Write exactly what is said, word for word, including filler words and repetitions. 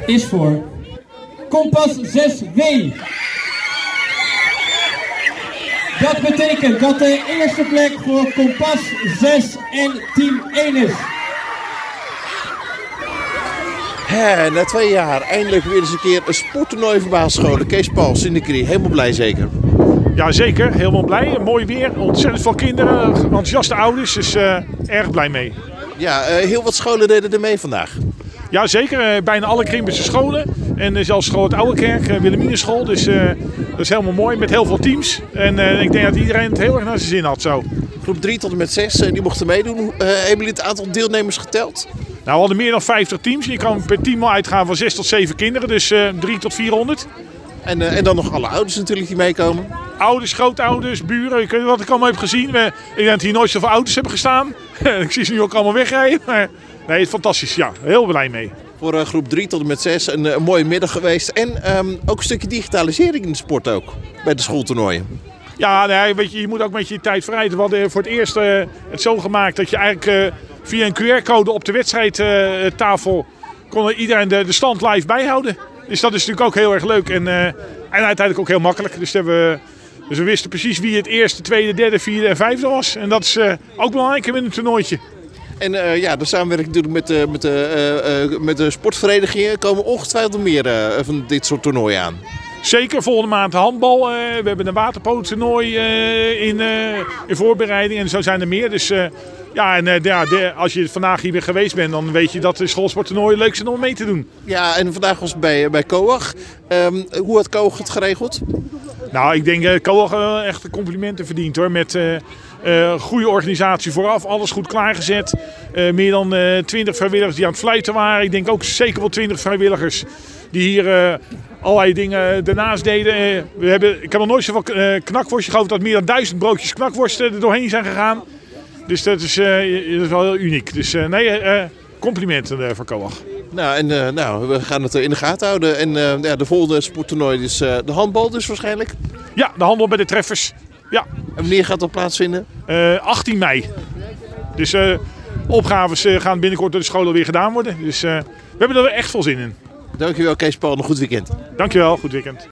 is voor Kompas zes W. Dat betekent dat de eerste plek voor Kompas zes en team één is. He, na twee jaar eindelijk weer eens een keer een sporttoernooi voor basisscholen. Kees Paul, Syndicrie, helemaal blij zeker? Ja, zeker. Helemaal blij. Mooi weer. Ontzettend veel kinderen. Enthousiaste ouders. Dus uh, erg blij mee. Ja, uh, heel wat scholen deden er mee vandaag. Ja, zeker. Uh, bijna alle Krimpelse scholen. En uh, zelfs school het Oude Kerk, uh, Wilhelminenschool. Dus uh, dat is helemaal mooi met heel veel teams. En uh, ik denk dat iedereen het heel erg naar zijn zin had zo. Groep drie tot en met zes, uh, die mochten meedoen. Uh, hebben jullie het aantal deelnemers geteld? Nou, we hadden meer dan vijftig teams. Je kan per team al uitgaan van zes tot zeven kinderen. Dus uh, drie tot vierhonderd. En, uh, en dan nog alle ouders natuurlijk die meekomen. Ouders, grootouders, buren. Ik weet niet wat ik allemaal heb gezien. We, ik denk dat hier nooit zoveel ouders hebben gestaan. Ik zie ze nu ook allemaal wegrijden. Maar nee, het is fantastisch. Ja, heel blij mee. Voor uh, groep drie tot en met zes een, een mooie middag geweest. En um, ook een stukje digitalisering in de sport ook. Bij de schooltoernooien. Ja, nee, weet je, je moet ook met je tijd verrijden. We hadden voor het eerst uh, het zo gemaakt dat je eigenlijk uh, via een Q R-code op de wedstrijdtafel uh, kon iedereen de, de stand live bijhouden. Dus dat is natuurlijk ook heel erg leuk en, uh, en uiteindelijk ook heel makkelijk. Dus, we, dus we wisten precies wie het eerste, tweede, derde, vierde en vijfde was. En dat is uh, ook belangrijk in een toernooitje. En uh, ja, de samenwerking natuurlijk met de, met, de, uh, uh, met de sportverenigingen komen ongetwijfeld meer uh, van dit soort toernooien aan. Zeker, volgende maand handbal. Uh, we hebben een waterpolo-toernooi uh, in, uh, in voorbereiding en zo zijn er meer. Dus uh, ja, en uh, ja, de, als je vandaag hier weer geweest bent, dan weet je dat de schoolsporttoernooien leuk zijn om mee te doen. Ja, en vandaag was het bij, bij COAG. Um, hoe had COAG het geregeld? Nou, ik denk dat uh, COAG uh, echt complimenten verdient hoor. Met uh, uh, goede organisatie vooraf, alles goed klaargezet. Uh, meer dan uh, twintig vrijwilligers die aan het fluiten waren. Ik denk ook zeker wel twintig vrijwilligers die hier uh, allerlei dingen daarnaast deden. Uh, we hebben, ik heb nog nooit zoveel uh, knakworst. Ik geloof dat meer dan duizend broodjes knakworst er doorheen zijn gegaan. Dus dat is, uh, dat is wel heel uniek. Dus uh, nee, uh, complimenten uh, voor COAG. Nou, en uh, nou, we gaan het in de gaten houden. En uh, ja, de volgende sporttoernooi is uh, de handbal dus waarschijnlijk? Ja, de handbal bij de treffers. Ja. En wanneer gaat dat plaatsvinden? Uh, achttien mei. Dus uh, opgaves uh, gaan binnenkort door de scholen weer gedaan worden. Dus uh, we hebben er echt veel zin in. Dankjewel Kees Paul, een goed weekend. Dankjewel, goed weekend.